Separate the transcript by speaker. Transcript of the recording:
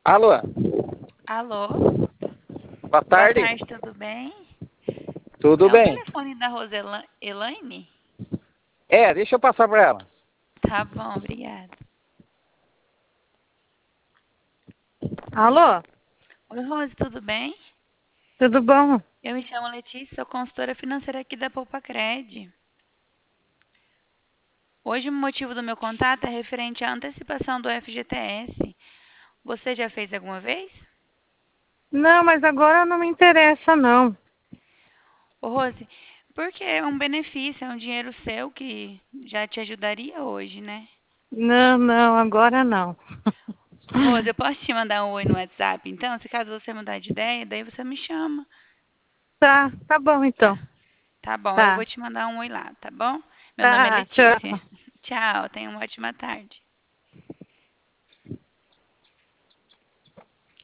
Speaker 1: Alô,
Speaker 2: Alô?
Speaker 1: boa
Speaker 2: Boa
Speaker 1: tarde.
Speaker 2: tarde, tudo bem?
Speaker 1: Tudo
Speaker 2: É o
Speaker 1: bem?
Speaker 2: telefone da Elaine?
Speaker 1: Deixa eu passar para ela.
Speaker 2: Tá bom, obrigada.
Speaker 3: Alô,
Speaker 2: Oi, Rose, tudo bem?
Speaker 3: tudo bom?
Speaker 2: Eu me chamo Letícia, sou consultora financeira aqui da Poupa-Cred. Hoje o motivo do meu contato é referente à antecipação do FGTS. Você já fez alguma vez?
Speaker 3: Não, mas agora não me interessa, não.
Speaker 2: Ô, Rose, porque é um benefício, é um dinheiro seu que já te ajudaria hoje, né?
Speaker 3: Não, não, agora não.
Speaker 2: Rose, eu posso te mandar um oi no WhatsApp, então? Se caso você mudar de ideia, daí você me chama.
Speaker 3: Tá bom então.
Speaker 2: Tá. Tá bom, eu vou
Speaker 3: Tá,
Speaker 2: te mandar um oi lá, tá bom? Meu nome é
Speaker 3: tá, tchau.
Speaker 2: Letícia. Tchau, tenha uma ótima tarde.